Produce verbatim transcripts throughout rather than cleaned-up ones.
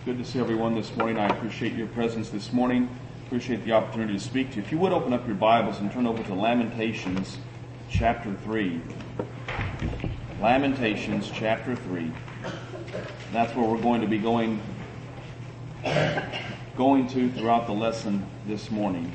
Good to see everyone this morning. I appreciate your presence this morning. Appreciate the opportunity to speak to you. If you would open up your Bibles and turn over to Lamentations chapter three. Lamentations chapter three. That's where we're going to be going, going to throughout the lesson this morning.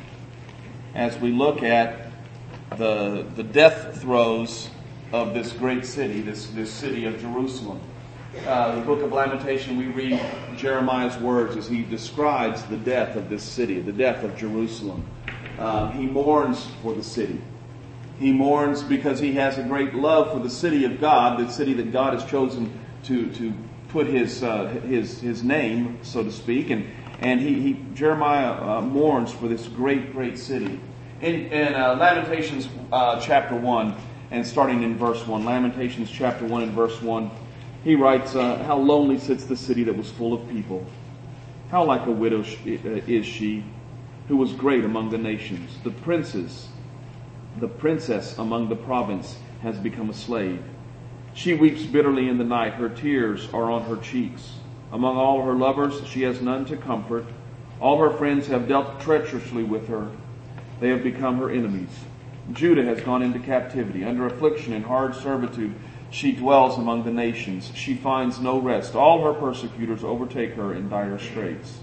As we look at the, the death throes of this great city, this, this city of Jerusalem. Uh, the book of Lamentation, we read Jeremiah's words as he describes the death of this city, the death of Jerusalem. Uh, he mourns for the city. He mourns because he has a great love for the city of God, the city that God has chosen to to put his uh, his his name, so to speak, and and he, he Jeremiah uh, mourns for this great great city. In, in uh, Lamentations uh, chapter one, and starting in verse one, Lamentations chapter one and verse one. He writes, uh, how lonely sits the city that was full of people. How like a widow is she, who was great among the nations. The princes, the princess among the province has become a slave. She weeps bitterly in the night. Her tears are on her cheeks. Among all her lovers, she has none to comfort. All her friends have dealt treacherously with her. They have become her enemies. Judah has gone into captivity. Under affliction and hard servitude, she dwells among the nations. She finds no rest. All her persecutors overtake her in dire straits.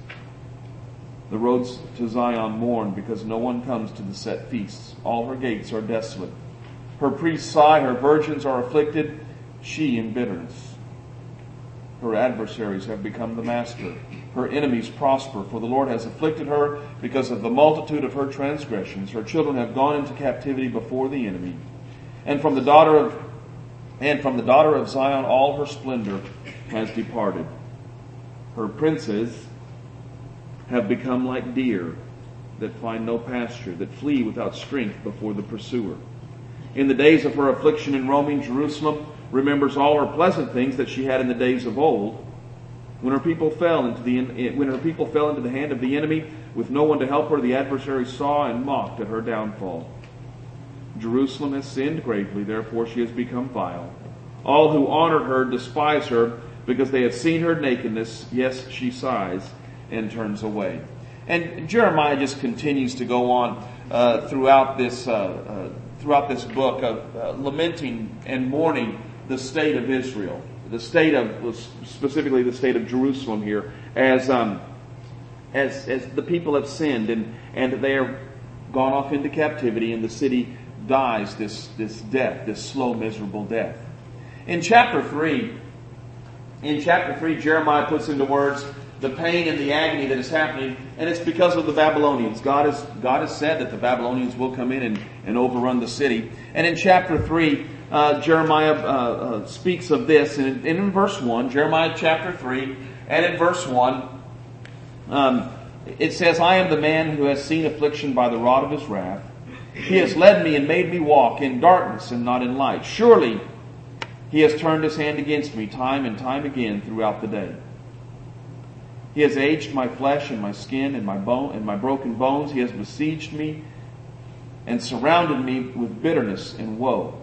The roads to Zion mourn because no one comes to the set feasts. All her gates are desolate. Her priests sigh. Her virgins are afflicted. She in bitterness. Her adversaries have become the master. Her enemies prosper, for the Lord has afflicted her because of the multitude of her transgressions. Her children have gone into captivity before the enemy. And from the daughter of And from the daughter of Zion all her splendor has departed. Her princes have become like deer that find no pasture, that flee without strength before the pursuer. In the days of her affliction and roaming, Jerusalem remembers all her pleasant things that she had in the days of old, when her people fell into the when her people fell into the hand of the enemy, with no one to help her. The adversary saw and mocked at her downfall. Jerusalem has sinned gravely, therefore she has become vile. All who honored her despise her, because they have seen her nakedness. Yes, she sighs and turns away. And Jeremiah just continues to go on uh, throughout this uh, uh, throughout this book of uh, lamenting and mourning the state of Israel, the state of specifically the state of Jerusalem here, as um, as as the people have sinned and and they are gone off into captivity, and the city dies this, this death, this slow, miserable death. In chapter three, in chapter three, Jeremiah puts into words the pain and the agony that is happening, and it's because of the Babylonians. God has, God has said that the Babylonians will come in and, and overrun the city. And in chapter three, uh, Jeremiah uh, uh, speaks of this, and in, and in verse one, Jeremiah chapter three, and in verse one, um, it says, I am the man who has seen affliction by the rod of his wrath. He has led me and made me walk in darkness and not in light. Surely he has turned his hand against me time and time again throughout the day. He has aged my flesh and my skin and my bone and my broken bones. He has besieged me and surrounded me with bitterness and woe.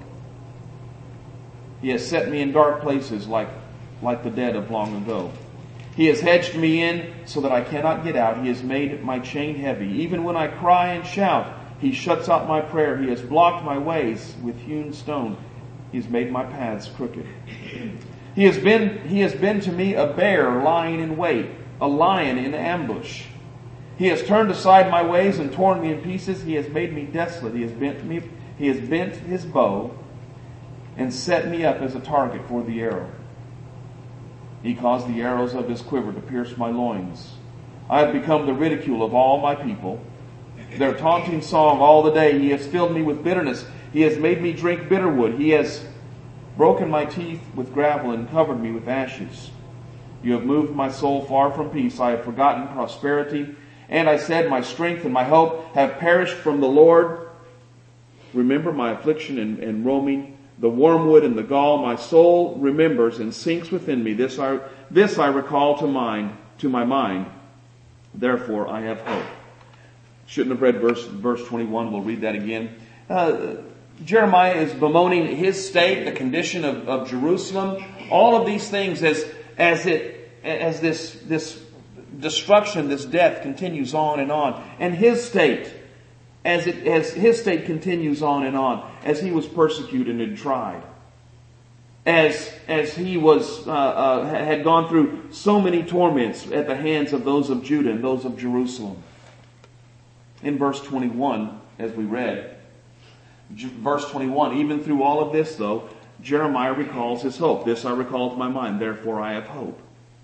He has set me in dark places like, like the dead of long ago. He has hedged me in so that I cannot get out. He has made my chain heavy. Even when I cry and shout, he shuts out my prayer. He has blocked my ways with hewn stone. He has made my paths crooked. He has been, he has been to me a bear lying in wait, a lion in ambush. He has turned aside my ways and torn me in pieces. He has made me desolate. He has bent me, he has bent his bow and set me up as a target for the arrow. He caused the arrows of his quiver to pierce my loins. I have become the ridicule of all my people. Their taunting song all the day. He has filled me with bitterness. He has made me drink bitter wood. He has broken my teeth with gravel and covered me with ashes. You have moved my soul far from peace. I have forgotten prosperity. And I said, my strength and my hope have perished from the Lord. Remember my affliction and, and roaming, the wormwood and the gall. My soul remembers and sinks within me. This I, this I recall to mind, to my mind. Therefore I have hope. Shouldn't have read verse, verse twenty-one. We'll read that again. Uh, Jeremiah is bemoaning his state, the condition of, of Jerusalem, all of these things as as it as this this destruction, this death continues on and on. And his state, as it as his state continues on and on, as he was persecuted and tried, as as he was uh, uh, had gone through so many torments at the hands of those of Judah and those of Jerusalem. In verse twenty-one, as we read, verse twenty-one, even through all of this, though, Jeremiah recalls his hope. This I recall to my mind, therefore I have hope.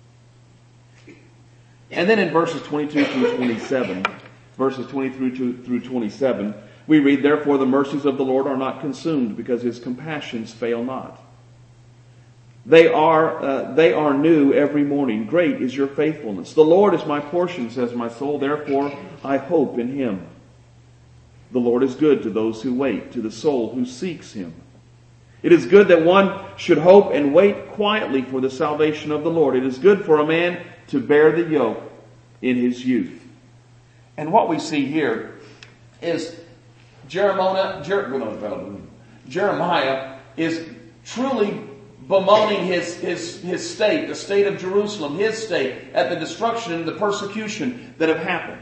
And then in verses twenty-two through twenty-seven, verses twenty-three through twenty-seven, we read, therefore the mercies of the Lord are not consumed, because his compassions fail not. They are, uh, they are new every morning. Great is your faithfulness. The Lord is my portion, says my soul. Therefore I hope in him. The Lord is good to those who wait, to the soul who seeks him. It is good that one should hope and wait quietly for the salvation of the Lord. It is good for a man to bear the yoke in his youth. And what we see here is Jeremiah, Jeremiah is truly bemoaning his, his, his state, the state of Jerusalem, his state, at the destruction and the persecution that have happened.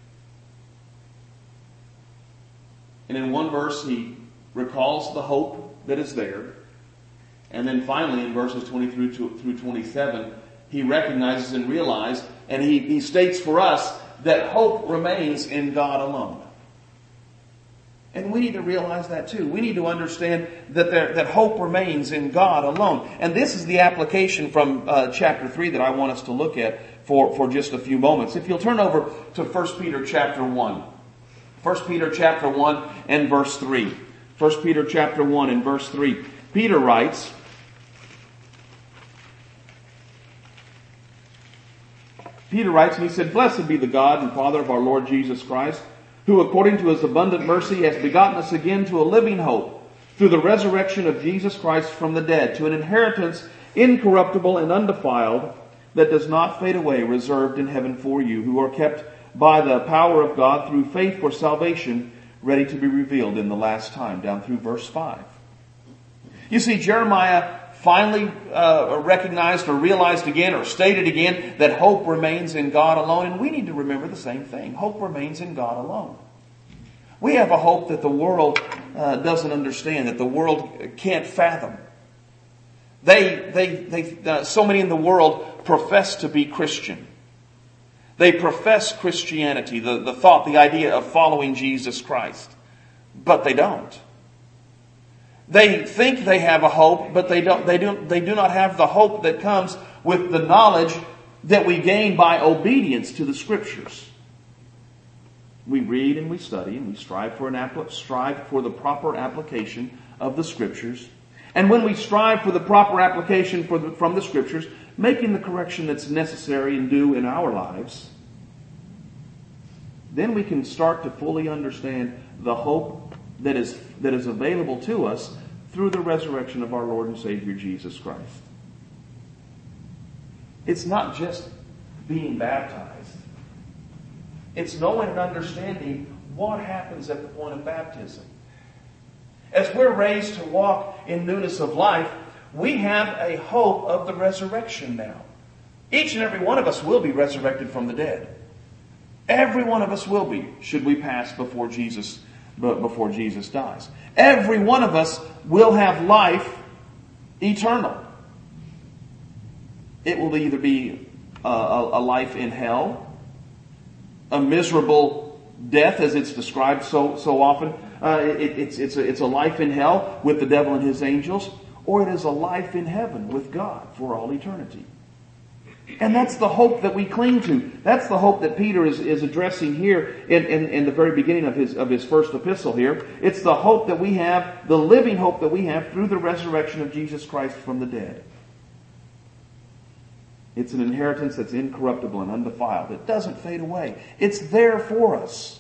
And in one verse he recalls the hope that is there. And then finally in verses twenty-three through twenty-seven, he recognizes and realizes, and he, he states for us, that hope remains in God alone. And we need to realize that too. We need to understand that there, that hope remains in God alone. And this is the application from uh, chapter three that I want us to look at for, for just a few moments. If you'll turn over to First Peter chapter one. First Peter chapter one and verse three. First Peter chapter one and verse three. Peter writes, Peter writes, and he said, blessed be the God and Father of our Lord Jesus Christ, who according to his abundant mercy has begotten us again to a living hope through the resurrection of Jesus Christ from the dead, to an inheritance incorruptible and undefiled that does not fade away, reserved in heaven for you, who are kept by the power of God through faith for salvation, ready to be revealed in the last time, down through verse five. You see, Jeremiah finally uh, recognized or realized again or stated again that hope remains in God alone. And we need to remember the same thing. Hope remains in God alone. We have a hope that the world uh, doesn't understand, that the world can't fathom. They, they, they, uh, so many in the world profess to be Christian. They profess Christianity, the, the thought, the idea of following Jesus Christ. But they don't. They think they have a hope, but they don't, they do, they do not have the hope that comes with the knowledge that we gain by obedience to the Scriptures. We read and we study and we strive for an strive for the proper application of the Scriptures. And when we strive for the proper application for the, from the Scriptures, making the correction that's necessary and due in our lives, then we can start to fully understand the hope that is that is available to us through the resurrection of our Lord and Savior Jesus Christ. It's not just being baptized. It's knowing and understanding what happens at the point of baptism. As we're raised to walk in newness of life, we have a hope of the resurrection now. Each and every one of us will be resurrected from the dead. Every one of us will be, should we pass before Jesus, before Jesus dies. Every one of us will have life eternal. It will either be a, a, a life in hell, a miserable death as it's described so so often. Uh, it, it's it's a, it's a life in hell with the devil and his angels, or it is a life in heaven with God for all eternity. And that's the hope that we cling to. That's the hope that Peter is, is addressing here in, in, in the very beginning of his, of his first epistle here. It's the hope that we have, the living hope that we have through the resurrection of Jesus Christ from the dead. It's an inheritance that's incorruptible and undefiled. It doesn't fade away. It's there for us,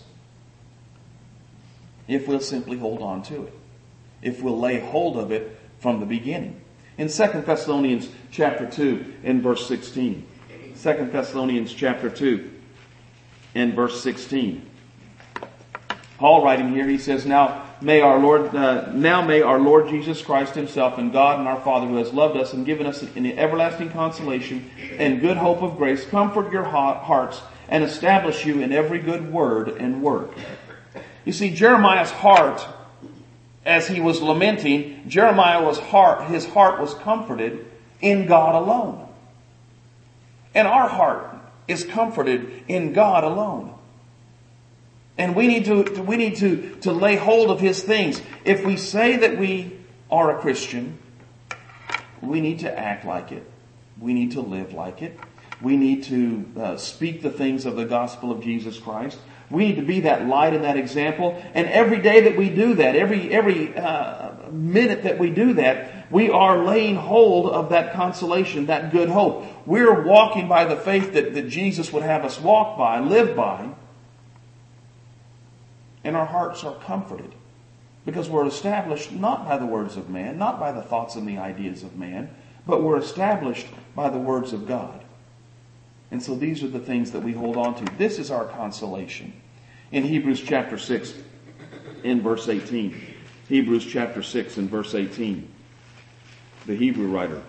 if we'll simply hold on to it. If we'll lay hold of it from the beginning. In Second Thessalonians chapter two and verse sixteen. Second Thessalonians chapter two and verse sixteen. Paul writing here, he says, now may our Lord, uh, now may our Lord Jesus Christ himself and God and our Father who has loved us and given us an everlasting consolation and good hope of grace comfort your hearts and establish you in every good word and work. You see, Jeremiah's heart, as he was lamenting, Jeremiah was heart, his heart was comforted in God alone. And our heart is comforted in God alone. And we need to, we need to, to lay hold of His things. If we say that we are a Christian, we need to act like it. We need to live like it. We need to uh, speak the things of the gospel of Jesus Christ. We need to be that light and that example. And every day that we do that, every, every uh, minute that we do that, we are laying hold of that consolation, that good hope. We're walking by the faith that, that Jesus would have us walk by, live by. And our hearts are comforted because we're established not by the words of man, not by the thoughts and the ideas of man, but we're established by the words of God. And so these are the things that we hold on to. This is our consolation. In Hebrews chapter six, in verse eighteen. Hebrews chapter six and verse eighteen. The Hebrew writer.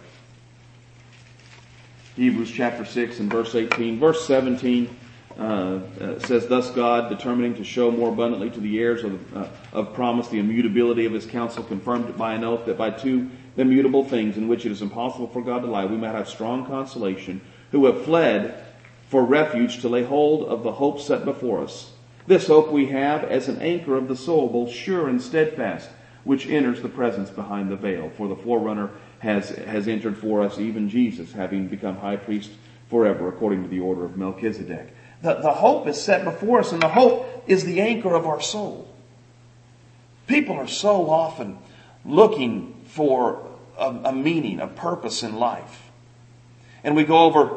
Hebrews chapter six and verse eighteen. Verse seventeen. Uh, uh, says, thus God, determining to show more abundantly to the heirs of, uh, of promise the immutability of His counsel, confirmed it by an oath, that by two immutable things in which it is impossible for God to lie, we might have strong consolation, who have fled for refuge to lay hold of the hope set before us. This hope we have as an anchor of the soul, both sure and steadfast, which enters the presence behind the veil. For the forerunner has, has entered for us, even Jesus, having become high priest forever, according to the order of Melchizedek. The, the hope is set before us, and the hope is the anchor of our soul. People are so often looking for a, a meaning, a purpose in life. And we go over,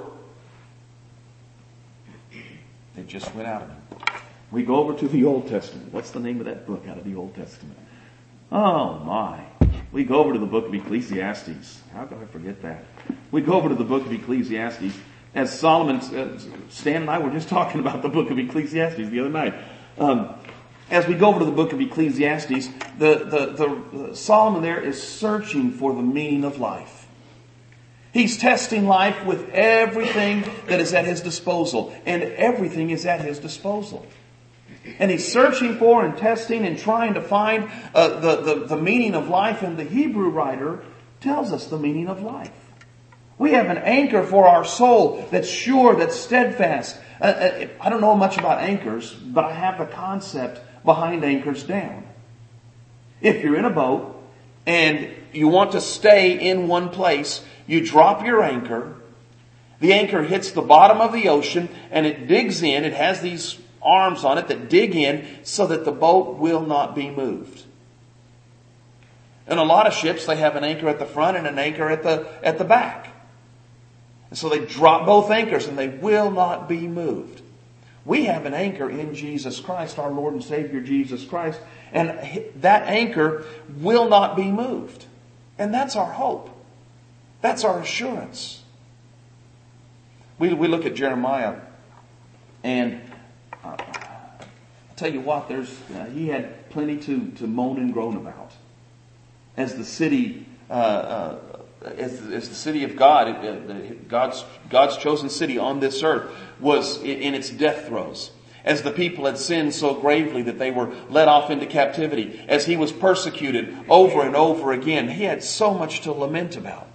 it just went out of me. We go over to the Old Testament. What's the name of that book out of the Old Testament? Oh my. We go over to the book of Ecclesiastes. How could I forget that? We go over to the book of Ecclesiastes. As Solomon, uh, Stan and I were just talking about the book of Ecclesiastes the other night. Um, as we go over to the book of Ecclesiastes, the, the, the, the Solomon there is searching for the meaning of life. He's testing life with everything that is at his disposal. And everything is at his disposal. And he's searching for and testing and trying to find uh, the, the, the meaning of life. And the Hebrew writer tells us the meaning of life. We have an anchor for our soul that's sure, that's steadfast. Uh, I don't know much about anchors, but I have the concept behind anchors down. If you're in a boat and you want to stay in one place, you drop your anchor. The anchor hits the bottom of the ocean and it digs in. It has these arms on it that dig in so that the boat will not be moved. In a lot of ships, they have an anchor at the front and an anchor at the, at the back. And so they drop both anchors and they will not be moved. We have an anchor in Jesus Christ, our Lord and Savior Jesus Christ. And that anchor will not be moved. And that's our hope. That's our assurance. We, we look at Jeremiah and uh, I'll tell you what, there's uh, he had plenty to, to moan and groan about. As the city... Uh, uh, As, as the city of God, God's, God's chosen city on this earth was in its death throes. As the people had sinned so gravely that they were led off into captivity. As he was persecuted over and over again. He had so much to lament about.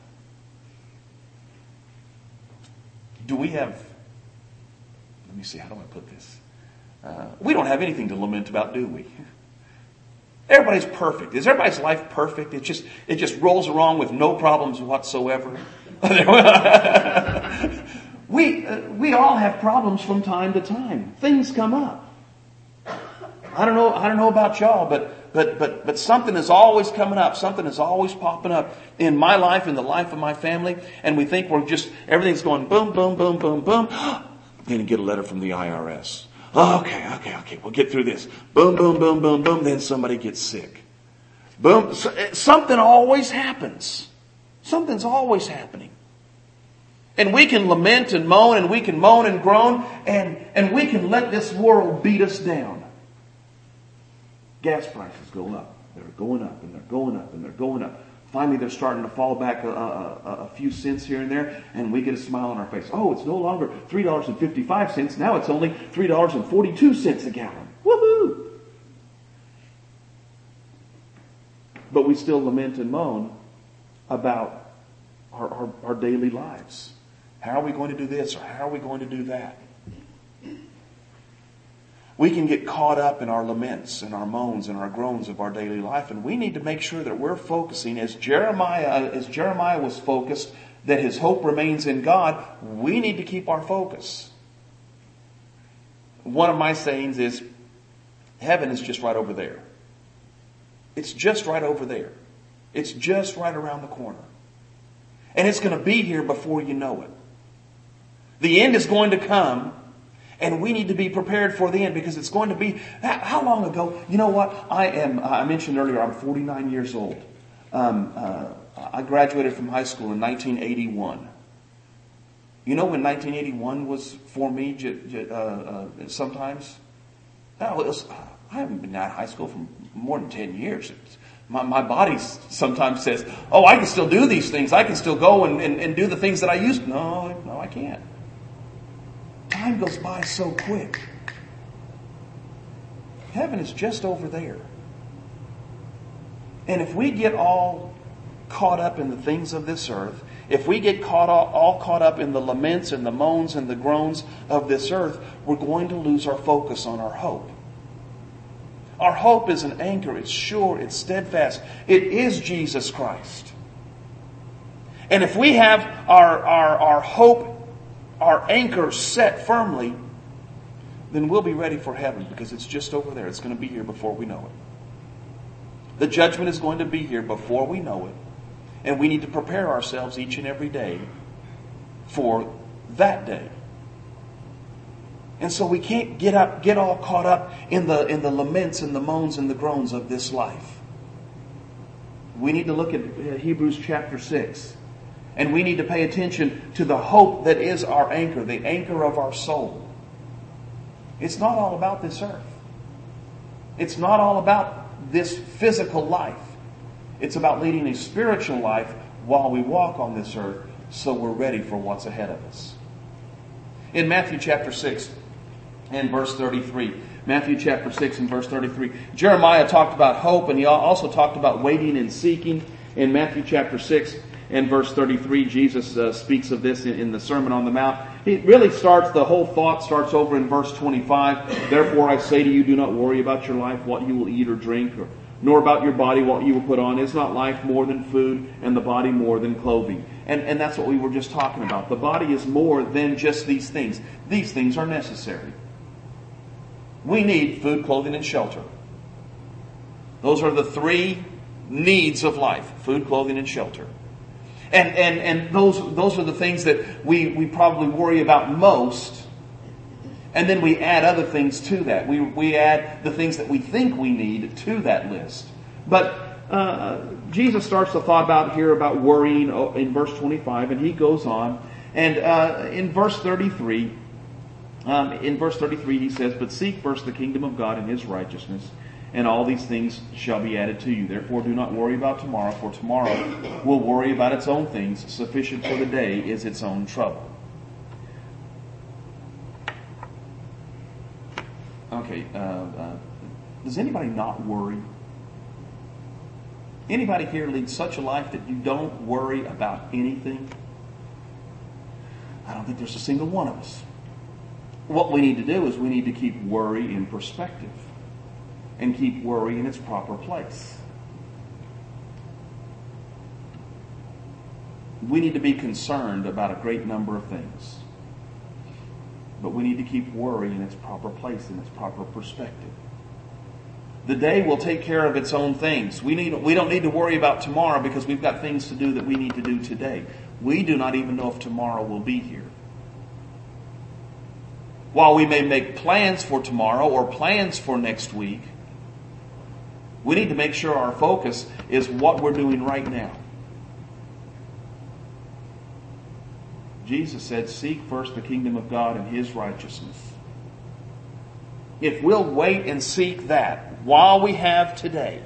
Do we have, let me see, how do I put this? Uh, we don't have anything to lament about, do we? Everybody's perfect. Is everybody's life perfect? It just it just rolls along with no problems whatsoever. we uh, we all have problems from time to time. Things come up. I don't know. I don't know about y'all, but but but but something is always coming up. Something is always popping up in my life, in the life of my family, and we think we're just everything's going boom, boom, boom, boom, boom. Then you get a letter from the I R S. Oh, okay, okay, okay. We'll get through this. Boom, boom, boom, boom, boom. Then somebody gets sick. Boom. Something always happens. Something's always happening. And we can lament and moan and we can moan and groan and, and we can let this world beat us down. Gas prices go up. They're going up and they're going up and they're going up. Finally, they're starting to fall back a, a, a, a few cents here and there, and we get a smile on our face. Oh, it's no longer three dollars and fifty-five cents. Now it's only three dollars and forty-two cents a gallon. Woohoo! But we still lament and moan about our, our, our daily lives. How are we going to do this, or how are we going to do that? We can get caught up in our laments and our moans and our groans of our daily life, and we need to make sure that we're focusing, as Jeremiah, as Jeremiah was focused, that his hope remains in God. We need to keep our focus. One of my sayings is, heaven is just right over there. It's just right over there. It's just right around the corner. And it's going to be here before you know it. The end is going to come. And we need to be prepared for the end, because it's going to be, how long ago? You know what? I am, I mentioned earlier, I'm forty-nine years old. Um, uh, I graduated from high school in nineteen eighty-one. You know when nineteen eighty-one was for me uh, uh, sometimes? Oh, it was, I haven't been out of high school for more than ten years. My, my body sometimes says, oh, I can still do these things. I can still go and, and, and do the things that I used to. No, no, I can't. Time goes by so quick. Heaven is just over there. And if we get all caught up in the things of this earth, if we get caught all, all caught up in the laments and the moans and the groans of this earth, we're going to lose our focus on our hope. Our hope is an anchor. It's sure. It's steadfast. It is Jesus Christ. And if we have our, our, our hope, our anchor set firmly, then we'll be ready for heaven, because it's just over there. It's going to be here before we know it. The judgment is going to be here before we know it. And we need to prepare ourselves each and every day for that day. And so we can't get up, get all caught up in the, in the laments and the moans and the groans of this life. We need to look at Hebrews chapter six. And we need to pay attention to the hope that is our anchor, the anchor of our soul. It's not all about this earth. It's not all about this physical life. It's about leading a spiritual life while we walk on this earth, so we're ready for what's ahead of us. In Matthew chapter six and verse thirty-three, Matthew chapter six and verse thirty-three, Jeremiah talked about hope, and he also talked about waiting and seeking. In Matthew chapter six and verse thirty-three, Jesus uh, speaks of this in, in the Sermon on the Mount. It really starts, the whole thought starts over in verse twenty-five. Therefore I say to you, do not worry about your life, what you will eat or drink, or, nor about your body, what you will put on. Is not life more than food, and the body more than clothing? And, and that's what we were just talking about. The body is more than just these things. These things are necessary. We need food, clothing, and shelter. Those are the three needs of life: food, clothing, and shelter. And and and those those are the things that we, we probably worry about most. And then we add other things to that. We we add the things that we think we need to that list. But uh, Jesus starts the thought about here about worrying in verse twenty-five, and he goes on. And uh, in verse thirty-three, um, in verse thirty-three he says, "But seek first the kingdom of God and His righteousness, and all these things shall be added to you. Therefore do not worry about tomorrow, for tomorrow will worry about its own things. Sufficient for the day is its own trouble." Okay, uh, uh, does anybody not worry? Anybody here lead such a life that you don't worry about anything? I don't think there's a single one of us. What we need to do is we need to keep worry in perspective and keep worry in its proper place. We need to be concerned about a great number of things. But we need to keep worry in its proper place, in its proper perspective. The day will take care of its own things. We need, we don't need to worry about tomorrow, because we've got things to do that we need to do today. We do not even know if tomorrow will be here. While we may make plans for tomorrow or plans for next week, we need to make sure our focus is what we're doing right now. Jesus said, "Seek first the kingdom of God and His righteousness." if we'll wait and seek that while we have today,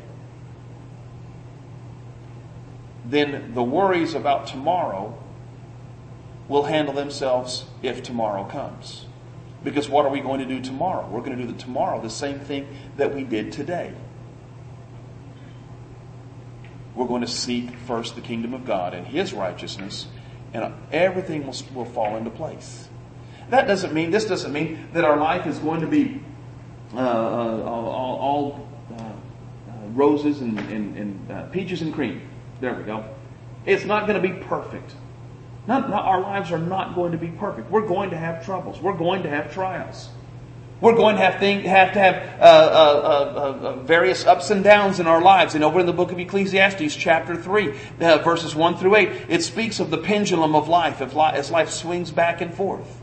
then the worries about tomorrow will handle themselves if tomorrow comes. Because what are we going to do tomorrow? We're going to do the tomorrow the same thing that we did today. We're going to seek first the kingdom of God and His righteousness, and everything will, will fall into place. That doesn't mean, this doesn't mean that our life is going to be uh, uh, all, all uh, uh, roses and, and, and uh, peaches and cream. There we go. It's not going to be perfect. Not, not, our lives are not going to be perfect. We're going to have troubles. We're going to have trials. We're going to have, thing, have to have uh, uh, uh, uh, various ups and downs in our lives. And over in the book of Ecclesiastes, chapter three, uh, verses one through eight, it speaks of the pendulum of life as life swings back and forth.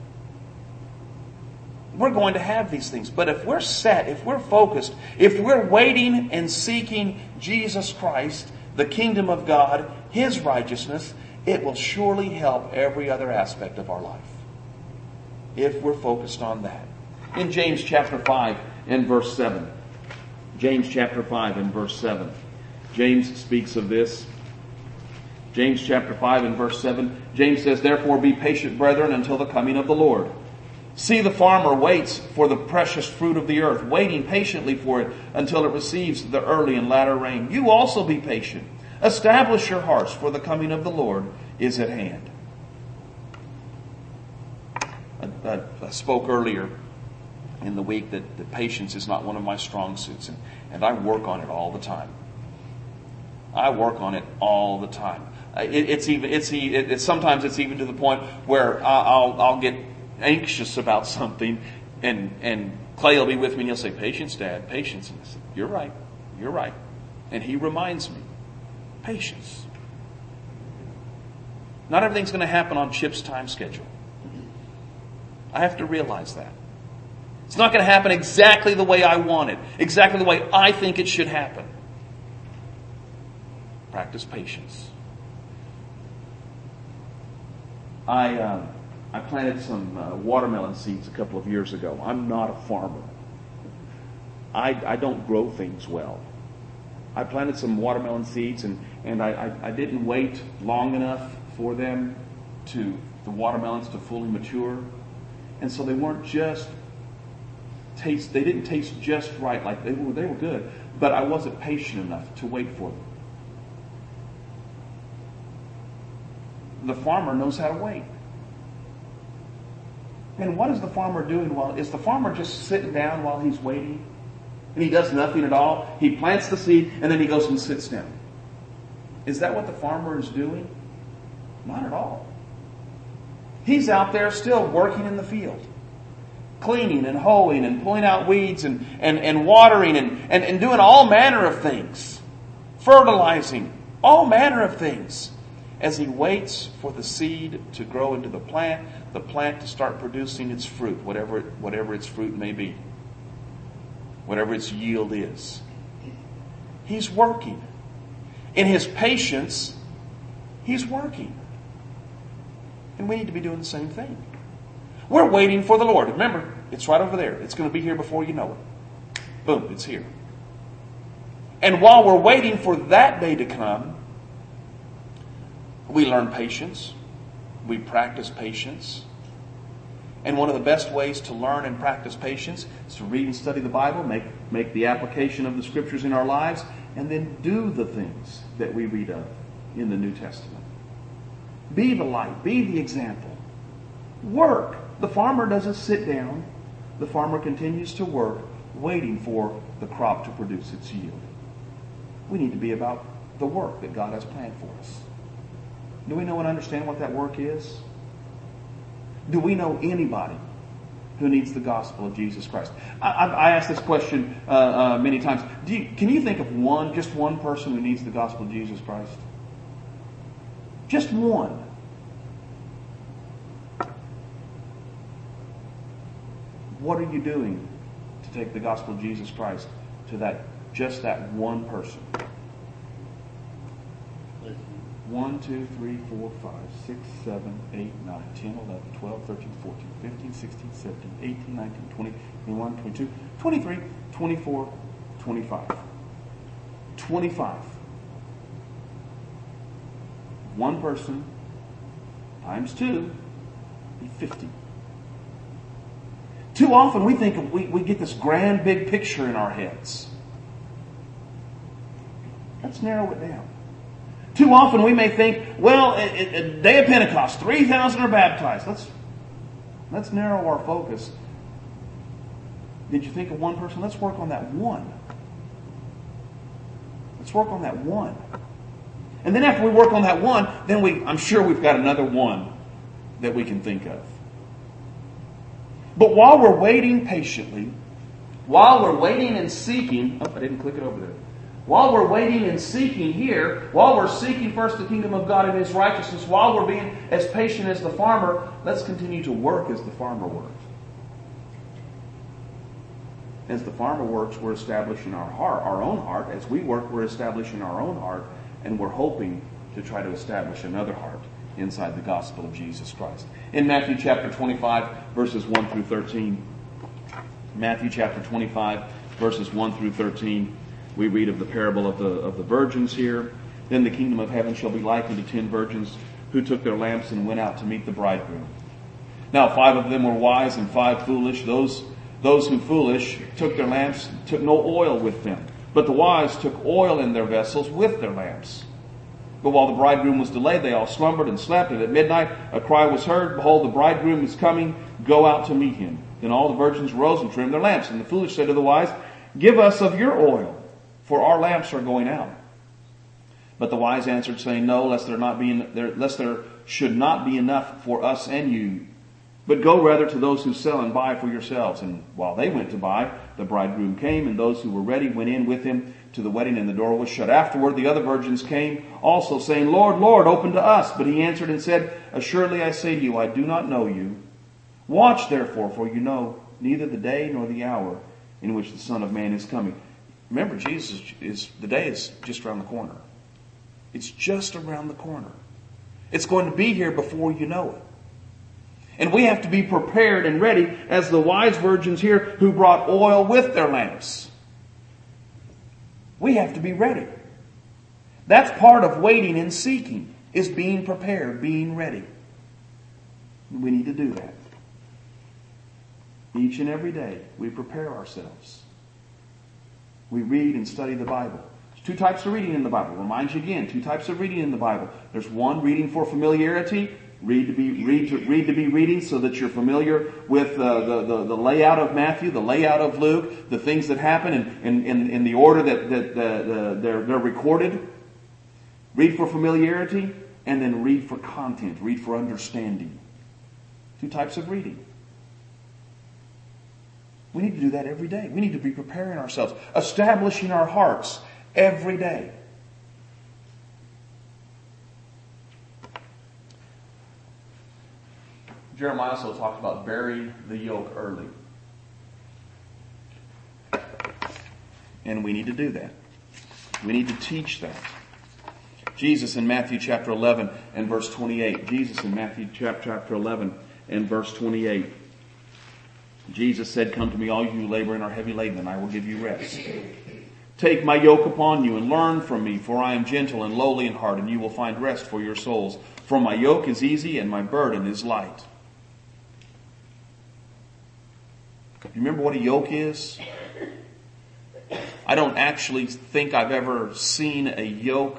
We're going to have these things. But if we're set, if we're focused, if we're waiting and seeking Jesus Christ, the kingdom of God, His righteousness, it will surely help every other aspect of our life. If we're focused on that. In James chapter five and verse seven. James chapter five and verse seven. James speaks of this. James chapter five and verse seven. James says, "Therefore be patient, brethren, until the coming of the Lord. See, the farmer waits for the precious fruit of the earth, waiting patiently for it until it receives the early and latter rain. You also be patient. Establish your hearts, for the coming of the Lord is at hand." I, I, I spoke earlier in the week that, that patience is not one of my strong suits, and, and I work on it all the time. I work on it all the time. It, it's even it's, it, it's sometimes it's even to the point where I'll I'll get anxious about something, and and Clay will be with me and he'll say, "Patience, Dad, patience." And I say, "You're right, you're right." And he reminds me, patience. Not everything's going to happen on Chip's time schedule. I have to realize that. It's not going to happen exactly the way I want it, exactly the way I think it should happen. Practice patience. I uh, I planted some uh, watermelon seeds a couple of years ago. I'm not a farmer. I, I don't grow things well. I planted some watermelon seeds, and, and I, I, I didn't wait long enough for them to, the watermelons to fully mature. And so they weren't just taste, they didn't taste just right, like they were, they were good, but I wasn't patient enough to wait for them. The farmer knows how to wait. And what is the farmer doing while, is the farmer just sitting down while he's waiting? And he does nothing at all? He plants the seed and then he goes and sits down. Is that what the farmer is doing? Not at all. He's out there still working in the field. Cleaning and hoeing and pulling out weeds and, and, and watering and, and, and doing all manner of things. Fertilizing. All manner of things. As he waits for the seed to grow into the plant, the plant to start producing its fruit, whatever, whatever its fruit may be. Whatever its yield is. He's working. In his patience, he's working. And we need to be doing the same thing. We're waiting for the Lord. Remember, it's right over there. It's going to be here before you know it. Boom, it's here. And while we're waiting for that day to come, we learn patience. We practice patience. And one of the best ways to learn and practice patience is to read and study the Bible, make, make the application of the Scriptures in our lives, and then do the things that we read of in the New Testament. Be the light. Be the example. Work. The farmer doesn't sit down. The farmer continues to work, waiting for the crop to produce its yield. We need to be about the work that God has planned for us. Do we know and understand what that work is? Do we know anybody who needs the gospel of Jesus Christ? I, I, I asked this question uh, uh, many times. Do you, can you think of one, just one person who needs the gospel of Jesus Christ? Just one. What are you doing to take the gospel of Jesus Christ to that, just that one person? Listening. one, two, three, four, five, six, seven, eight, nine, ten, eleven, twelve, thirteen, fourteen, fifteen, sixteen, seventeen, eighteen, nineteen, twenty, twenty-one, twenty-two, twenty-three, twenty-four, twenty-five. twenty-five. One person times two, be fifty. Too often we think we, we get this grand big picture in our heads. Let's narrow it down. Too often we may think, well, a, a day of Pentecost, three thousand are baptized. Let's, let's narrow our focus. Did you think of one person? Let's work on that one. Let's work on that one. And then after we work on that one, then we, I'm sure we've got another one that we can think of. But while we're waiting patiently, while we're waiting and seeking, oh, I didn't click it over there. While we're waiting and seeking here, while we're seeking first the kingdom of God and His righteousness, while we're being as patient as the farmer, let's continue to work as the farmer works. As the farmer works, we're establishing our heart, our own heart. As we work, we're establishing our own heart, and we're hoping to try to establish another heart inside the gospel of Jesus Christ. In Matthew chapter twenty-five, verses one through thirteen, Matthew chapter twenty-five, verses one through thirteen, we read of the parable of the of the virgins here. Then the kingdom of heaven shall be likened to ten virgins who took their lamps and went out to meet the bridegroom. Now five of them were wise and five foolish. Those those who foolish took their lamps, took no oil with them. But the wise took oil in their vessels with their lamps. But while the bridegroom was delayed, they all slumbered and slept. And at midnight a cry was heard, behold, the bridegroom is coming, go out to meet him. Then all the virgins rose and trimmed their lamps. And the foolish said to the wise, give us of your oil, for our lamps are going out. But the wise answered, saying, no, lest there not be there, lest there should not be enough for us and you. But go rather to those who sell and buy for yourselves. And while they went to buy, the bridegroom came, and those who were ready went in with him to the wedding, and the door was shut. Afterward the other virgins came also, saying, Lord, Lord, open to us. But he answered and said, assuredly I say to you, I do not know you. Watch therefore, for you know neither the day nor the hour in which the Son of Man is coming. Remember, Jesus is, the day is just around the corner. It's just around the corner. It's going to be here before you know it. And we have to be prepared and ready as the wise virgins here who brought oil with their lamps. We have to be ready. That's part of waiting and seeking, is being prepared, being ready. We need to do that. Each and every day we prepare ourselves. We read and study the Bible. There's two types of reading in the Bible. Remind you again, two types of reading in the Bible. There's one, reading for familiarity. Read to be read to, read to be reading so that you're familiar with uh, the, the the layout of Matthew, the layout of Luke, the things that happen in, in, in, in the order that, that the, the, they're, they're recorded. Read for familiarity, and then read for content, read for understanding. Two types of reading. We need to do that every day. We need to be preparing ourselves, establishing our hearts every day. Jeremiah also talked about burying the yoke early. And we need to do that. We need to teach that. Jesus in Matthew chapter eleven and verse twenty-eight. Jesus in Matthew chapter eleven and verse twenty-eight. Jesus said, come to me, all you who labor and are heavy laden, and I will give you rest. Take my yoke upon you and learn from me, for I am gentle and lowly in heart, and you will find rest for your souls. For my yoke is easy and my burden is light. You remember what a yoke is? I don't actually think I've ever seen a yoke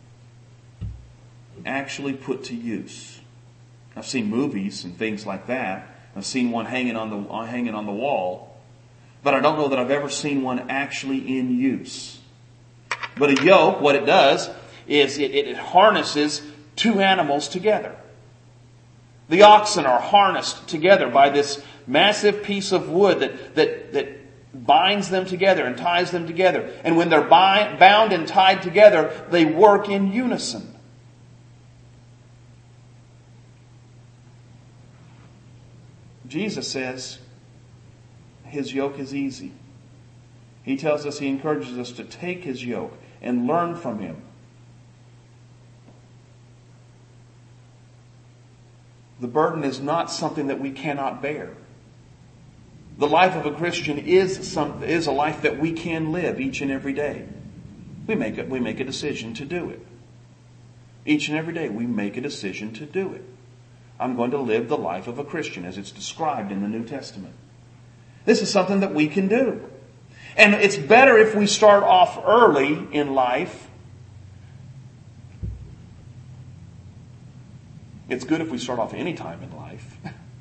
actually put to use. I've seen movies and things like that. I've seen one hanging on the uh, hanging on the wall. But I don't know that I've ever seen one actually in use. But a yoke, what it does is it, it, it harnesses two animals together. The oxen are harnessed together by this massive piece of wood that, that, that binds them together and ties them together. And when they're bind, bound and tied together, they work in unison. Jesus says His yoke is easy. He tells us, He encourages us to take His yoke and learn from Him. The burden is not something that we cannot bear. The life of a Christian is some, is a life that we can live each and every day. We make it, we make a decision to do it. Each and every day we make a decision to do it. I'm going to live the life of a Christian as it's described in the New Testament. This is something that we can do. And it's better if we start off early in life. It's good if we start off any time in life.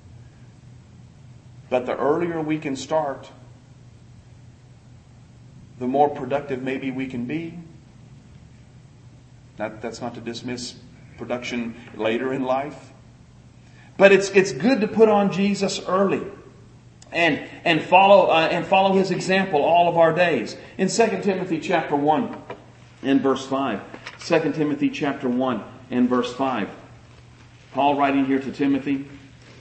But the earlier we can start, the more productive maybe we can be. That, that's not to dismiss production later in life. But it's it's good to put on Jesus early. And and follow uh, and follow His example all of our days. In Second Timothy chapter one and verse five. Second Timothy chapter one and verse five. Paul writing here to Timothy.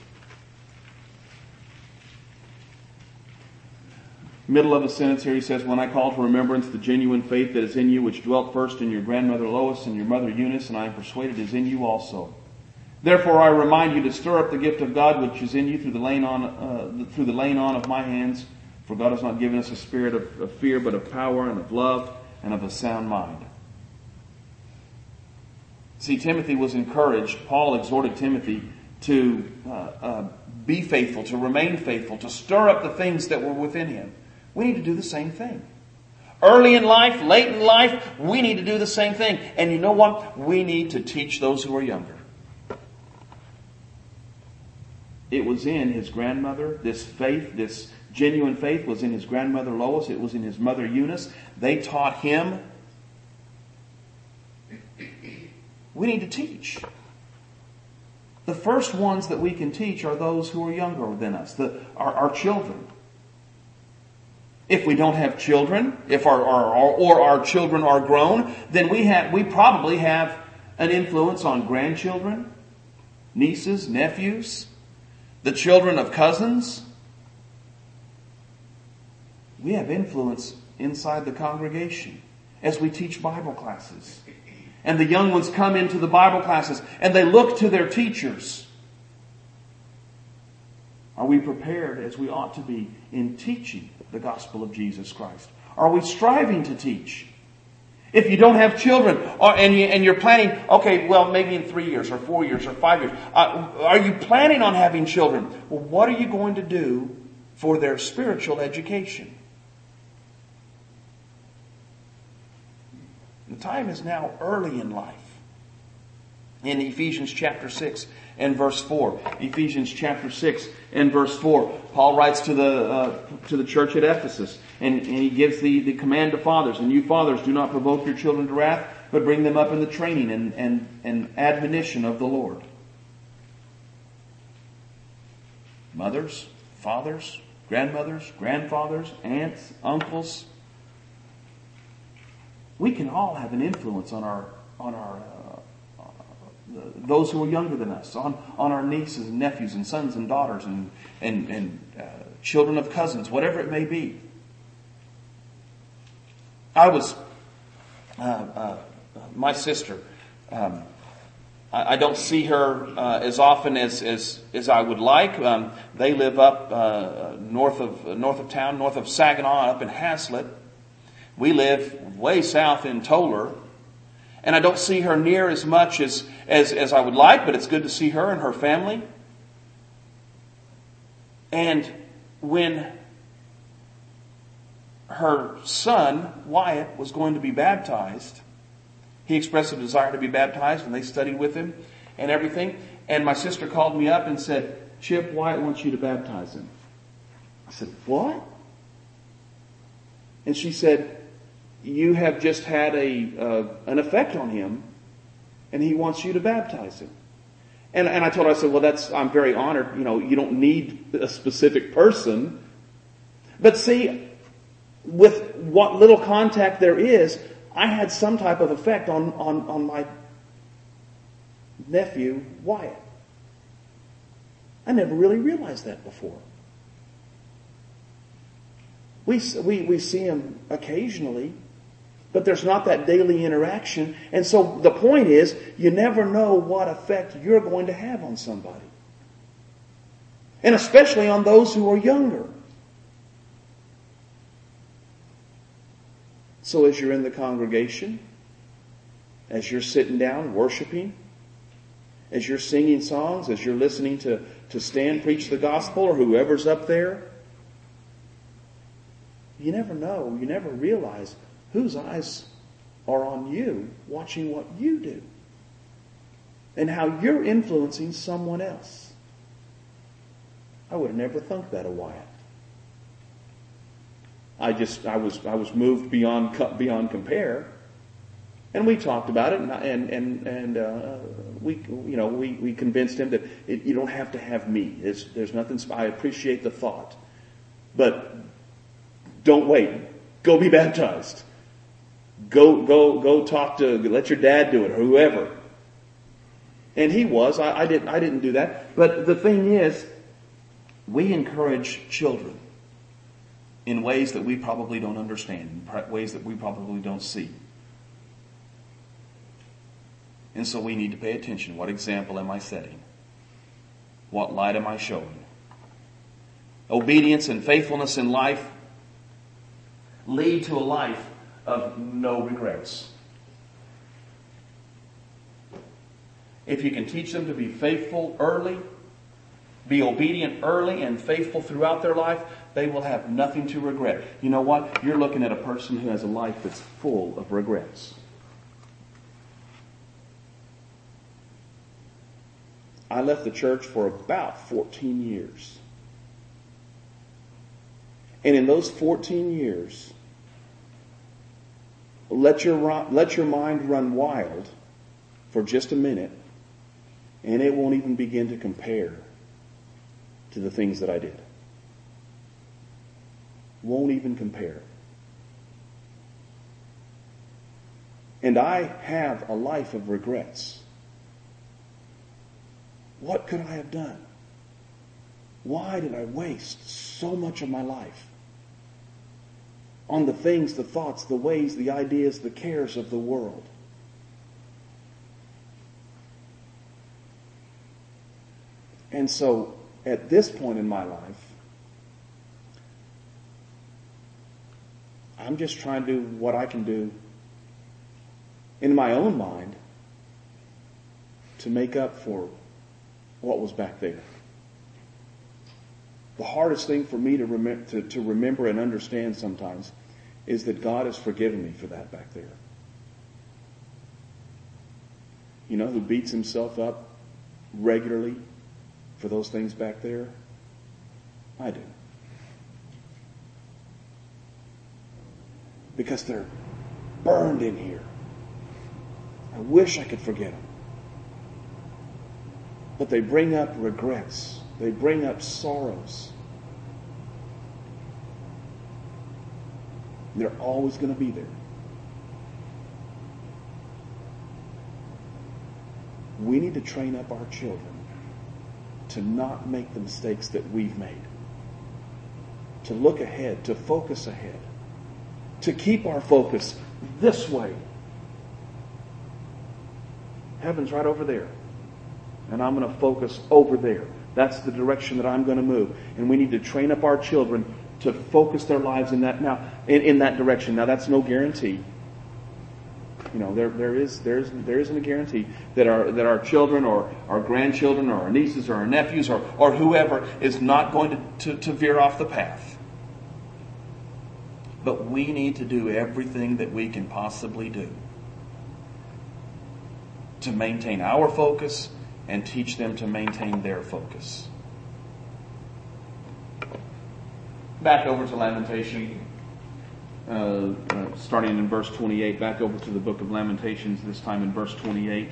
Middle of the sentence here he says, "When I call to remembrance the genuine faith that is in you, which dwelt first in your grandmother Lois and your mother Eunice, and I am persuaded is in you also. Therefore I remind you to stir up the gift of God which is in you through the laying on, uh, through the laying on of my hands. For God has not given us a spirit of, of fear, but of power and of love and of a sound mind." See, Timothy was encouraged. Paul exhorted Timothy to uh, uh, be faithful, to remain faithful, to stir up the things that were within him. We need to do the same thing. Early in life, late in life, we need to do the same thing. And you know what? We need to teach those who are younger. It was in his grandmother, this faith, this genuine faith was in his grandmother Lois. It was in his mother Eunice. They taught him. We need to teach. The first ones that we can teach are those who are younger than us, the, our, our children. If we don't have children, if our, our, our or our children are grown, then we have we probably have an influence on grandchildren, nieces, nephews, the children of cousins. We have influence inside the congregation as we teach Bible classes. And the young ones come into the Bible classes and they look to their teachers. Are we prepared as we ought to be in teaching the gospel of Jesus Christ? Are we striving to teach? If you don't have children or, and, you, and you're planning, okay, well, maybe in three years or four years or five years, uh, are you planning on having children? Well, what are you going to do for their spiritual education? The time is now early in life. In Ephesians chapter six and verse four. Ephesians chapter six and verse four. Paul writes to the uh, to the church at Ephesus. And, and he gives the, the command to fathers. "And you fathers, do not provoke your children to wrath, but bring them up in the training and, and, and admonition of the Lord." Mothers, fathers, grandmothers, grandfathers, aunts, uncles. We can all have an influence on our on our uh, uh, those who are younger than us, on, on our nieces and nephews and sons and daughters and and, and uh, children of cousins, whatever it may be. I was uh, uh, my sister. Um, I, I don't see her uh, as often as as, as I would like. Um, they live up uh, north of uh, north of town, north of Saginaw, up in Haslett. We live way south in Toller. And I don't see her near as much as, as, as I would like, but it's good to see her and her family. And when her son, Wyatt, was going to be baptized, he expressed a desire to be baptized, and they studied with him and everything. And my sister called me up and said, "Chip, Wyatt wants you to baptize him." I said, "What?" And she said, "You have just had a uh, an effect on him, and he wants you to baptize him." And, and I told her, I said, "Well, that's I'm very honored. You know, you don't need a specific person, but see, with what little contact there is, I had some type of effect on on, on my nephew Wyatt. I never really realized that before. We we we see him occasionally." But there's not that daily interaction. And so the point is, you never know what effect you're going to have on somebody. And especially on those who are younger. So as you're in the congregation, as you're sitting down worshiping, as you're singing songs, as you're listening to, to Stan preach the gospel or whoever's up there, you never know, you never realize whose eyes are on you watching what you do and how you're influencing someone else. I would have never thunk that of Wyatt. I just, I was, I was moved beyond, beyond compare. And we talked about it, and and and, and uh, we, you know, we, we convinced him that it, you don't have to have me. It's, there's nothing. I appreciate the thought, but don't wait. Go be baptized. Go go go talk to. Let your dad do it, or whoever. And he was. I, I didn't. I didn't do that. But the thing is, we encourage children in ways that we probably don't understand, in ways that we probably don't see. And so we need to pay attention. What example am I setting? What light am I showing? Obedience and faithfulness in life lead to a life of no regrets. If you can teach them to be faithful early, be obedient early and faithful throughout their life, they will have nothing to regret. You know what? You're looking at a person who has a life that's full of regrets. I left the church for about fourteen years. And in those fourteen years, let your, let your mind run wild for just a minute, and it won't even begin to compare to the things that I did. Won't even compare. And I have a life of regrets. What could I have done? Why did I waste so much of my life on the things, the thoughts, the ways, the ideas, the cares of the world? And so, at this point in my life, I'm just trying to do what I can do in my own mind to make up for what was back there. The hardest thing for me to, rem- to, to remember and understand sometimes is that God has forgiven me for that back there. You know who beats himself up regularly for those things back there? I do. Because they're burned in here. I wish I could forget them. But they bring up regrets. They bring up sorrows. They're always going to be there. We need to train up our children to not make the mistakes that we've made. To look ahead, to focus ahead. To keep our focus this way. Heaven's right over there. And I'm going to focus over there. That's the direction that I'm going to move. And we need to train up our children to focus their lives in that now in, in that direction. Now that's no guarantee. You know, there there is there is there isn't a guarantee that our that our children or our grandchildren or our nieces or our nephews or, or whoever is not going to, to, to veer off the path. But we need to do everything that we can possibly do to maintain our focus and teach them to maintain their focus. Back over to Lamentation, uh, uh, starting in verse twenty-eight. Back over to the book of Lamentations, this time in verse twenty-eight.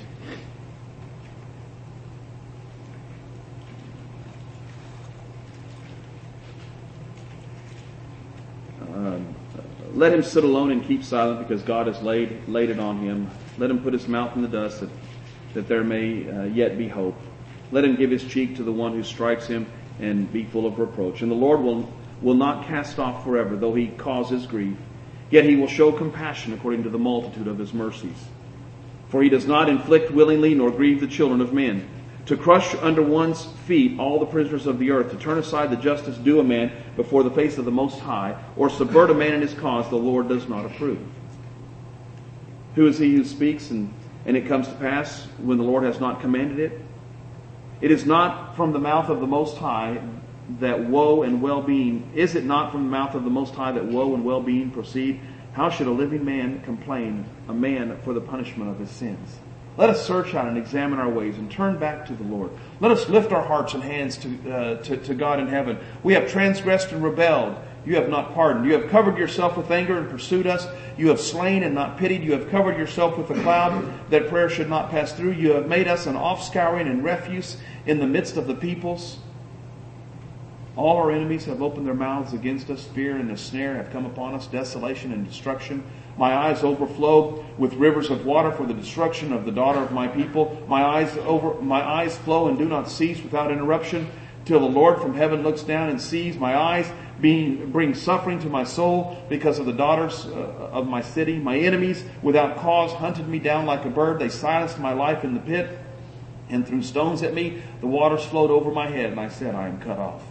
Uh, Let him sit alone and keep silent, because God has laid laid it on him. Let him put his mouth in the dust, that that there may uh, yet be hope. Let him give his cheek to the one who strikes him, and be full of reproach. And the Lord will, will not cast off forever, though he causes grief. Yet he will show compassion according to the multitude of his mercies. For he does not inflict willingly, nor grieve the children of men. to crush under one's feet all the prisoners of the earth, to turn aside the justice due a man before the face of the Most High, or subvert a man in his cause, the Lord does not approve. Who is he who speaks and, and it comes to pass when the Lord has not commanded it? It is not from the mouth of the Most High that woe and well-being, is it not from the mouth of the Most High that woe and well-being proceed? How should a living man complain, a man for the punishment of his sins? Let us search out and examine our ways and turn back to the Lord. Let us lift our hearts and hands to, uh, to, to God in heaven. We have transgressed and rebelled. You have not pardoned. You have covered yourself with anger and pursued us. You have slain and not pitied. You have covered yourself with a cloud that prayer should not pass through. You have made us an offscouring and refuse in the midst of the peoples. All our enemies have opened their mouths against us. Fear and a snare have come upon us. Desolation and destruction. My eyes overflow with rivers of water for the destruction of the daughter of my people. My eyes over, my eyes flow and do not cease without interruption, till the Lord from heaven looks down and sees. My eyes being bring suffering to my soul because of the daughters uh, of my city. My enemies without cause hunted me down like a bird. They silenced my life in the pit and threw stones at me. The waters flowed over my head, and I said, I am cut off.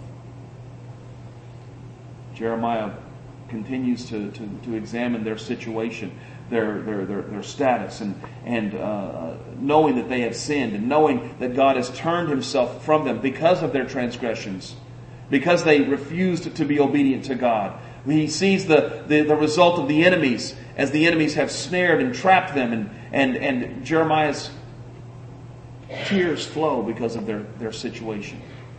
Jeremiah continues to, to, to examine their situation, their their their, their status, and and uh, knowing that they have sinned, and knowing that God has turned Himself from them because of their transgressions, because they refused to be obedient to God. He sees the, the, the result of the enemies, as the enemies have snared and trapped them, and and, and Jeremiah's tears flow because of their, their situation.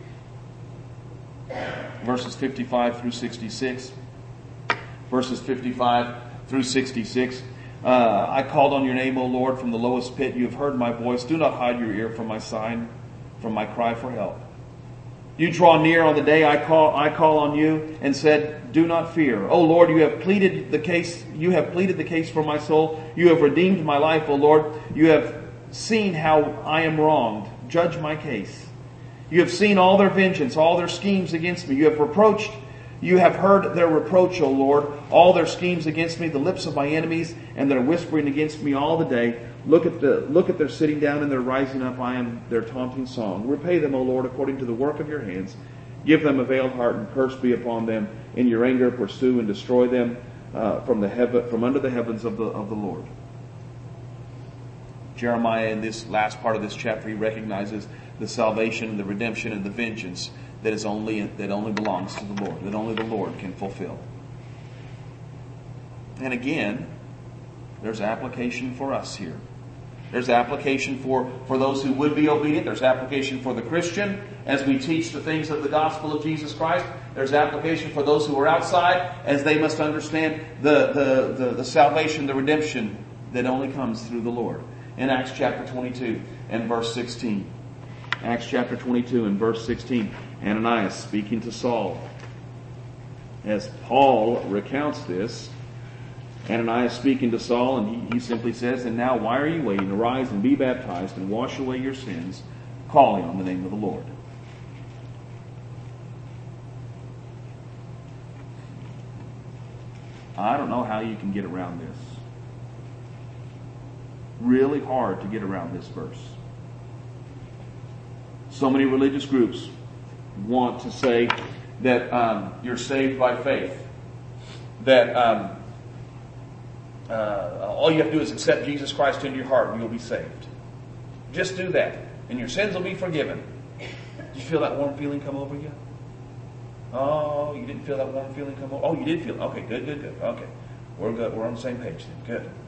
Verses fifty-five through sixty-six. Verses fifty-five through sixty-six. Uh, I called on your name, O Lord, from the lowest pit. You have heard my voice. Do not hide your ear from my sign, from my cry for help. You draw near on the day I call I call on you, and said, do not fear. O Lord, you have pleaded the case. You have pleaded the case for my soul. You have redeemed my life, O Lord. You have seen how I am wronged. Judge my case. You have seen all their vengeance, all their schemes against me. You have reproached. You have heard their reproach, O Lord, all their schemes against me, the lips of my enemies, and their whispering against me all the day. Look at the look at their sitting down and their rising up. I am their taunting song. Repay them, O Lord, according to the work of your hands. Give them a veiled heart, and curse be upon them. In your anger, pursue and destroy them uh, from the heaven, from under the heavens of the of the Lord. Jeremiah, in this last part of this chapter, he recognizes the salvation, the redemption, and the vengeance that is only that only belongs to the Lord, that only the Lord can fulfill. And again, there's application for us here. There's application for, for those who would be obedient. There's application for the Christian as we teach the things of the gospel of Jesus Christ. There's application for those who are outside as they must understand the, the, the, the salvation, the redemption that only comes through the Lord. In Acts chapter twenty-two and verse sixteen. Acts chapter twenty-two and verse sixteen. Ananias speaking to Saul. As Paul recounts this, Ananias speaking to Saul, and he, he simply says, and now why are you waiting? Arise and be baptized and wash away your sins, calling on the name of the Lord. I don't know how you can get around this. Really hard to get around this verse. So many religious groups want to say that um, you're saved by faith. That um, uh, all you have to do is accept Jesus Christ into your heart and you'll be saved. Just do that and your sins will be forgiven. Did you feel that warm feeling come over you? Oh, you didn't feel that warm feeling come over? Oh, you did feel it. Okay, good, good, good. Okay. We're good. We're on the same page then. Good.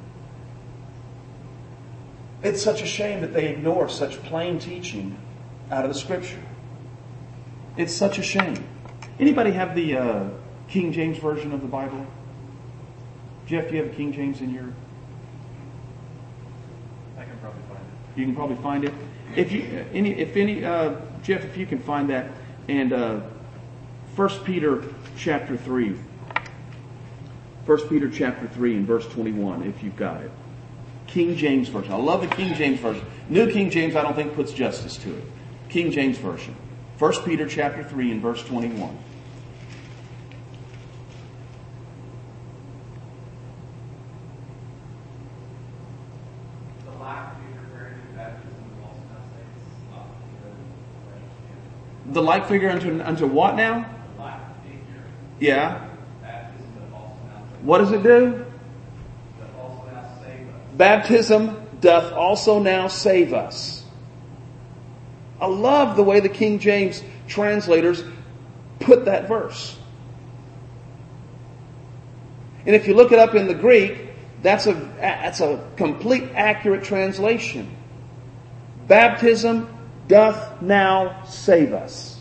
It's such a shame that they ignore such plain teaching out of the Scripture. It's such a shame. Anybody have the uh, King James Version of the Bible? Jeff, do you have a King James in your... I can probably find it. You can probably find it. If you, any, if any, uh, Jeff, if you can find that, and uh, First Peter chapter three, First Peter chapter three and verse twenty-one, if you've got it. King James Version. I love the King James Version. New King James, I don't think, puts justice to it. King James Version. First Peter chapter three and verse twenty-one. The lack of you preparing for baptism will also not save us. The like figure unto, unto what now? Yeah. What does it do? Baptism doth also now save us. I love the way the King James translators put that verse. And if you look it up in the Greek, that's a, that's a complete accurate translation. Baptism doth now save us.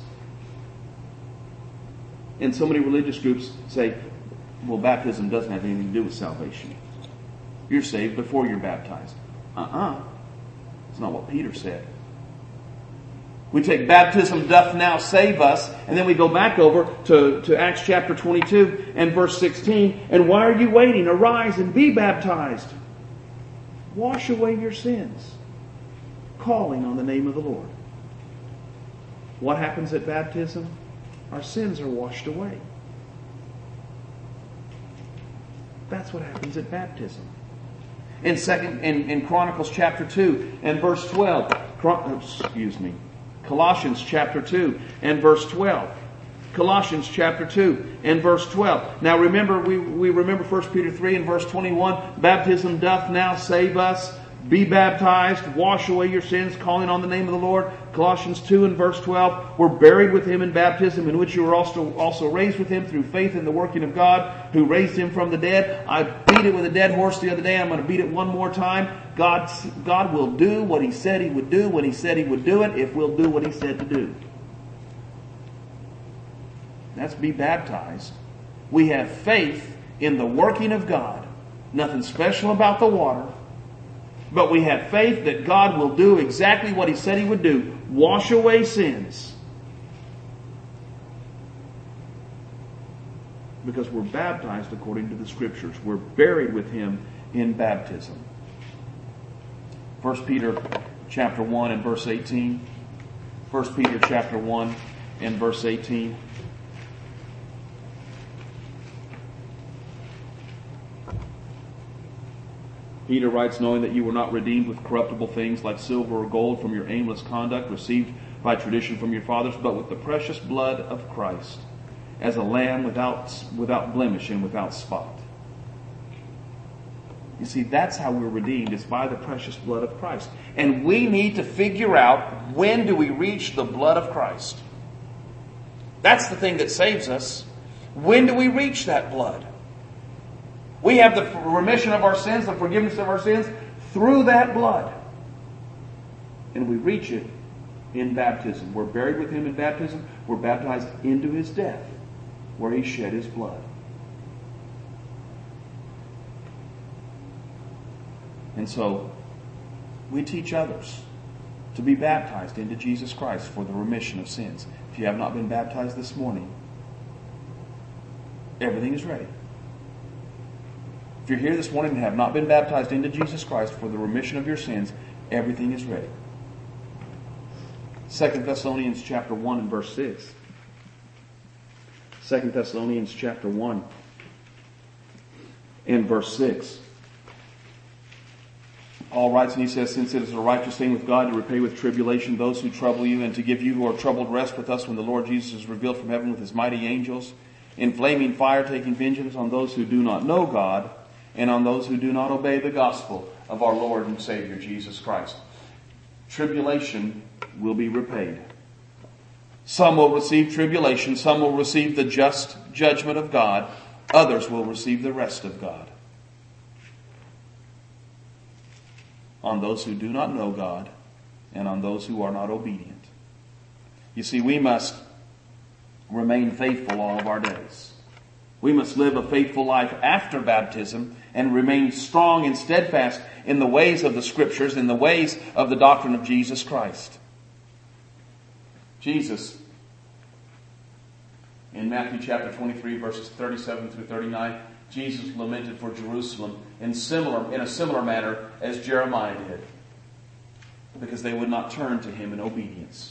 And so many religious groups say, well, baptism doesn't have anything to do with salvation. You're saved before you're baptized. Uh-uh. It's not what Peter said. We take baptism doth now save us, and then we go back over to, to Acts chapter twenty-two and verse sixteen. And why are you waiting? Arise and be baptized. Wash away your sins, calling on the name of the Lord. What happens at baptism? Our sins are washed away. That's what happens at baptism. In second, in, in Chronicles chapter two and verse twelve, excuse me, Colossians chapter two and verse twelve. Colossians chapter two and verse twelve. Now remember, we, we remember First Peter three and verse twenty-one. Baptism doth now save us. Be baptized, wash away your sins, calling on the name of the Lord. Colossians two and verse twelve. We're buried with Him in baptism, in which you were also, also raised with Him through faith in the working of God, who raised Him from the dead. I beat it with a dead horse the other day. I'm going to beat it one more time. God, God will do what He said He would do when He said He would do it, if we'll do what He said to do. That's be baptized. We have faith in the working of God. Nothing special about the water. But we have faith that God will do exactly what He said He would do. Wash away sins. Because we're baptized according to the Scriptures. We're buried with Him in baptism. First Peter chapter one and verse eighteen. First Peter chapter one and verse eighteen. Peter writes, knowing that you were not redeemed with corruptible things like silver or gold from your aimless conduct received by tradition from your fathers, but with the precious blood of Christ, as a lamb without, without blemish and without spot. You see, that's how we're redeemed. It's by the precious blood of Christ. And we need to figure out, when do we reach the blood of Christ? That's the thing that saves us. When do we reach that blood? We have the remission of our sins, the forgiveness of our sins, through that blood. And we reach it in baptism. We're buried with Him in baptism. We're baptized into His death, where He shed His blood. And so, we teach others to be baptized into Jesus Christ for the remission of sins. If you have not been baptized this morning, everything is ready. If you're here this morning and have not been baptized into Jesus Christ for the remission of your sins, everything is ready. Second Thessalonians chapter one and verse six. Second Thessalonians chapter one and verse six. Paul writes and he says, since it is a righteous thing with God to repay with tribulation those who trouble you, and to give you who are troubled rest with us when the Lord Jesus is revealed from heaven with His mighty angels, in flaming fire taking vengeance on those who do not know God, and on those who do not obey the gospel of our Lord and Savior Jesus Christ. Tribulation will be repaid. Some will receive tribulation. Some will receive the just judgment of God. Others will receive the rest of God. On those who do not know God, and on those who are not obedient. You see, we must remain faithful all of our days. We must live a faithful life after baptism and remain strong and steadfast in the ways of the Scriptures, in the ways of the doctrine of Jesus Christ. Jesus, in Matthew chapter twenty-three, verses thirty-seven through thirty-nine, Jesus lamented for Jerusalem in similar, in a similar manner as Jeremiah did, because they would not turn to Him in obedience.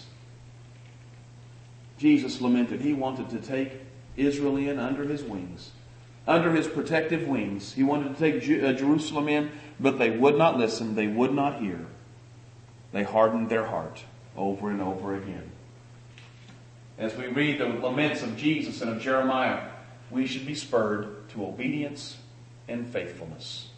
Jesus lamented. He wanted to take Israel in under His wings, under His protective wings. He wanted to take Ju- uh, Jerusalem in, but they would not listen. They would not hear. They hardened their heart over and over again. as we read the laments of Jesus and of Jeremiah, we should be spurred to obedience and faithfulness.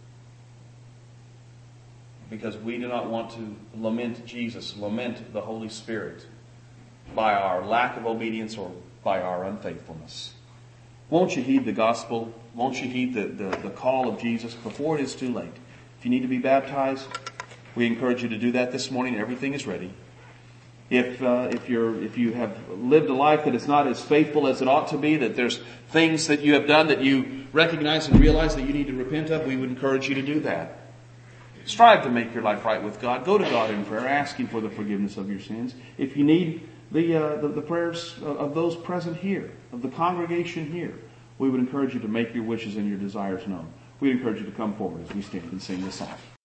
Because we do not want to lament Jesus, lament the Holy Spirit by our lack of obedience or by our unfaithfulness. Won't you heed the gospel? Won't you heed the, the, the call of Jesus before it is too late? If you need to be baptized, we encourage you to do that this morning. Everything is ready. If uh, if you're if you have lived a life that is not as faithful as it ought to be, that there's things that you have done that you recognize and realize that you need to repent of, we would encourage you to do that. Strive to make your life right with God. Go to God in prayer, asking for the forgiveness of your sins. If you need the uh, the, the prayers of those present here, of the congregation here, we would encourage you to make your wishes and your desires known. We encourage you to come forward as we stand and sing this song.